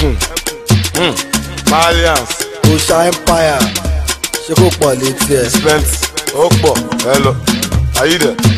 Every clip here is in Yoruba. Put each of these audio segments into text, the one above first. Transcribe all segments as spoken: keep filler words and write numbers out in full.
Ekun. Hmm. Malians. Osha Empire. Ṣé kò pọ̀ létí ẹ̀? Spent. Ó pọ̀. Hello. Are you there?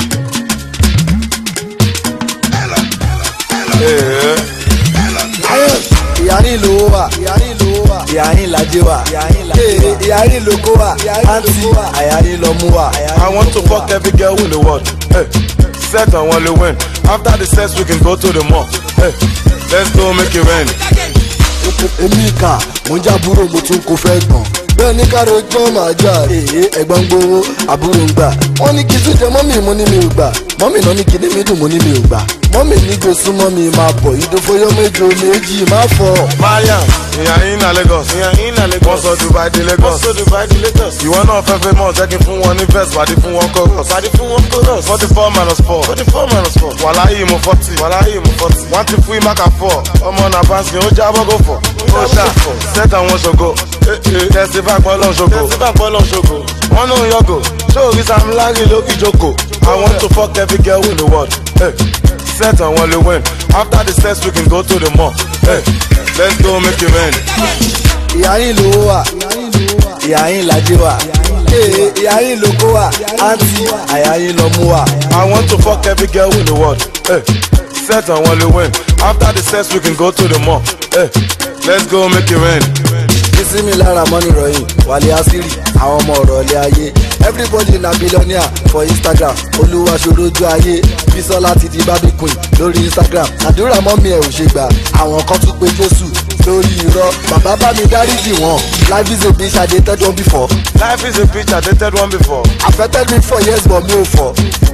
Yeah. Ìyá ní ìlú wà, ìyá ní ìlú wà, ìyá ní ìlàjẹ wà, ìyá ní ìlókò wà, àǹtí àyà ní ìlọmú wà. I want to fuck every girl in the world. Hey. Set and one win. After the sex we can go to the mall. Hey. Let's go make it rain. Èmi kà, mo ń jábúrò mo tún kò fẹ́ gbọ̀n. Bẹ́ẹ̀ ní ká rojọ́ máa jà èyí ẹ̀gbọ́n gbowó àbúrò ń gbà. Wọ́n ní kí tún jẹ mọ́mì mo ní mi ò gbà. Mọ́mì náà ní kí ní mi dùn mo ní mi ò gbà. Mọ́mì ní gbé súnmọ́ mi máa bọ̀ ìdófóyọ́ méjì méjì má fọ̀. Mariam, ìyá yín na Lagos. Ìyá yín na Lagos. Wọ́n sọ Dubai di Lagos. Wọ́n sọ Dubai di Lagos. Ìwọ náà fẹ́ fẹ́ mọ̀ jẹ́ kí n fún wọn ní verse pàdé fún wọn chorus. Pàdé fún wọn chorus. forty four minus four. forty four minus four. Wàláyé mo forty. Wàláyé mo forty. Wọ́n ti fún ìmáka four. Ọmọ náà báńsì ó jábọ́ gò fọ̀. Ó ṣá set àwọn ṣògo. Tẹ̀síbà pọ́lọ́ ṣògo. Tẹ̀síbà pọ́lọ́ ṣògo. Wọ́n náà yọ̀gò. Ṣé orí Sam Larry lórí ìjókòó? I want to fuck every girl in the world. Hey. Set and one win. After the sex we can go to the mall. Hey. Let's go make it rain. Ìyá yín ló wà, ìyá yín làjẹ wà, ìyá yín lókò wà, àǹtí àyà yín lọmú wà. I want to fuck every girl in the world. Hey. Set and one win. After the sex we can go to the mall. Hey. Let's go make it rain. Kìsí mi lára mọ́nì ròyìn, Wálé Àṣírí, àwọn ọmọ ọ̀rọ̀ ilé ayé. Everybody na billionaire for Instagram, Olúwa ṣòrojú ayé. Bísọ́lá ti di Barbie Queen lórí Instagram. Àdúrà mọ́mí ẹ̀ ò ṣe gbà, àwọn kan tún pe Jésù lórí irọ́. Bàbá bá mi dáríjì wọ́n. Life is a bitch, I dated one before. Life is a bitch, I dated one before. Affected me for years but mi ò fọ̀.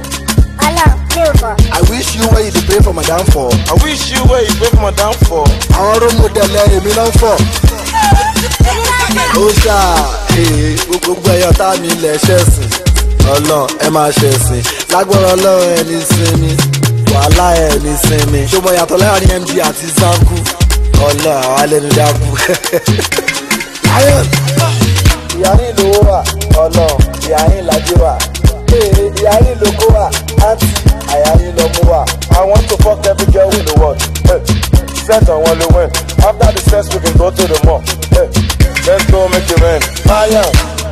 I wish you where you dey pray for my downfall. I wish you where you pray for my downfall. Àwọn role model ẹ̀ èmi náà ń fọ̀. Ó ṣá gbogbo ẹyọ tá mi lẹ̀ ṣẹ̀sìn. Ọlọ́run ẹ máa ṣẹ̀sìn. Lágbára Ọlọ́run ẹni sinmi. Wàhálà ẹni sinmi. Ṣọmọ yàtọ̀ láàrin M D àti Zanku. Ọlọ́run àwọn alẹ́nu dákú. Ìyá ní ìlú wà, Ọlọ́run ìyá ní ìlàjẹ wà. Ìyá ní ìlókò wà, àǹtí àyà ní ìlọmú wà. I want to fuck every girl in the world. Hey. Set and one win. After the sex we can go to the mall. Hey. Let's go make it rain. Mariam.